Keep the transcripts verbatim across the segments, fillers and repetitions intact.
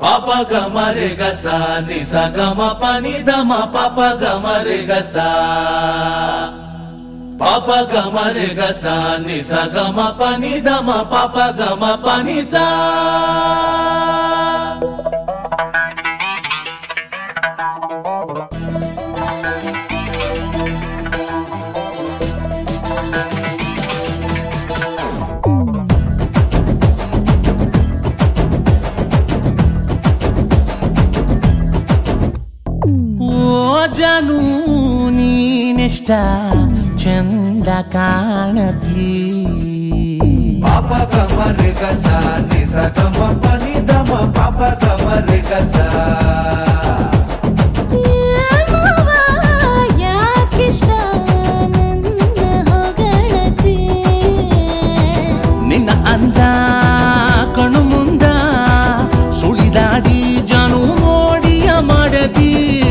Papa gamare gasa nisa gama pani dama papa gamare gasa Papa gamare gasa nisa gama pani dama papa gama pani sa ಜಾನು ನೀನೆಷ್ಟ ಚಂದ ಕಾಣತಿ ಪಾಪ ಗಮರೆ ಗಸ ನಿಸ ಗಮ ಪನಿ ದಮ ಪಾಪ ಗಮರೆ ಗಸ ಯಾಕಿಷ್ಟ ನನ್ನ ಹೊಗಳತಿ ನಿನ್ನ ಅಂದ ಕಣ್ಣು ಮುಂದ ಸುಳಿದಾಡಿ ಜಾನು ಮೋಡಿಯ ಮಾಡತಿ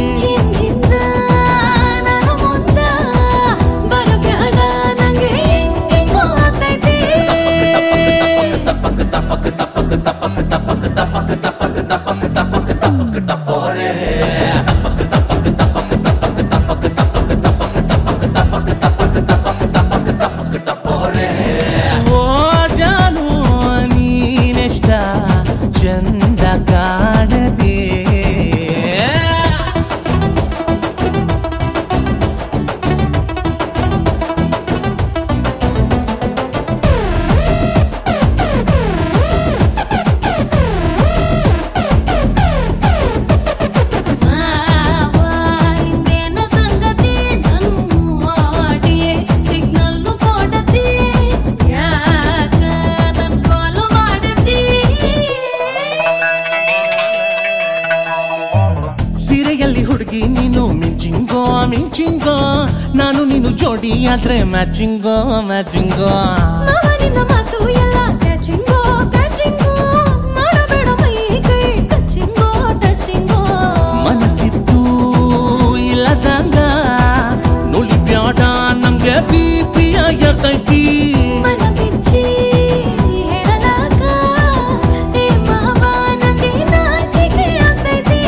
ಚಂದ ಕಾಣದೆ ಸೀರೆಯಲ್ಲಿ ಹುಡುಗಿ ನೀನು ಮಿಂಚಿಂಗೋ ಮಿಂಚಿಂಗೋ ನಾನು ನೀನು ಜೋಡಿ ಆದ್ರೆ ಮ್ಯಾಚಿಂಗೋ ಮ್ಯಾಚಿಂಗೋ ಮಾತು ಎಲ್ಲ ಕ್ಯಾಚಿಂಗೋ ಕ್ಯಾಚಿಂಗೋ ಮಾಡಬೇಡ ಮೈ ಕೈ ಟಚಿಂಗೋ ಟಚಿಂಗೋ ಮನಸ್ಸಿತ್ತು ಇಲ್ಲದಂಗ ನುಲಿ ಬ್ಯಾಡ ನಂಗೆ ಬಿ ಪಿ ಆಗತೈತಿ ಮನ ಬಿಚ್ಚಿ ಹೇಳಲಾಗ ಏ ಮಾವ ನಂಗೆ ನಾಚಿಕೆ ಆಗ್ತೈತಿ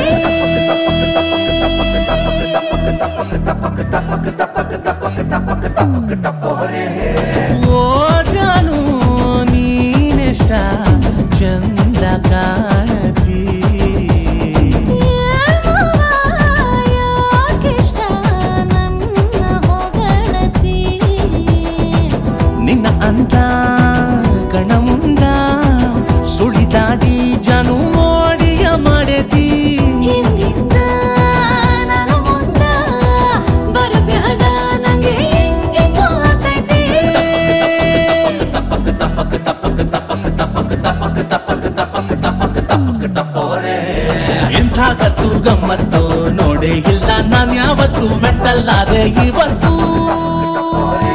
ಓ ಜಾನು ನೀನೆಷ್ಟ ಚಂದ ಕಾಣತಿ ಯಾಕಿಷ್ಟ ನನ್ನ ಹೊಗಳತಿ ನಿನ್ನ ಅಂತ ಕಣ ಮುಂದ ಸುಳಿದಾಡಿ ಜಾನು ಮೋಡಿಯ ಮಾಡತಿ ಹಿಂದಿಂದ ನಾನು ಮುಂದ ಬರಬೇಡ ನಂಗೆ ಹೆಂಗೆಂಗೋ ಆಗ್ತೈತಿ ಎಂಥ ಕತ್ತು ಗಮ್ಮತ್ತು ನೋಡೇ ಇಲ್ಲ ನಾನು ಯಾವತ್ತು ಮೆಂಟಲ್ಲಾದೆ ಇವತ್ತು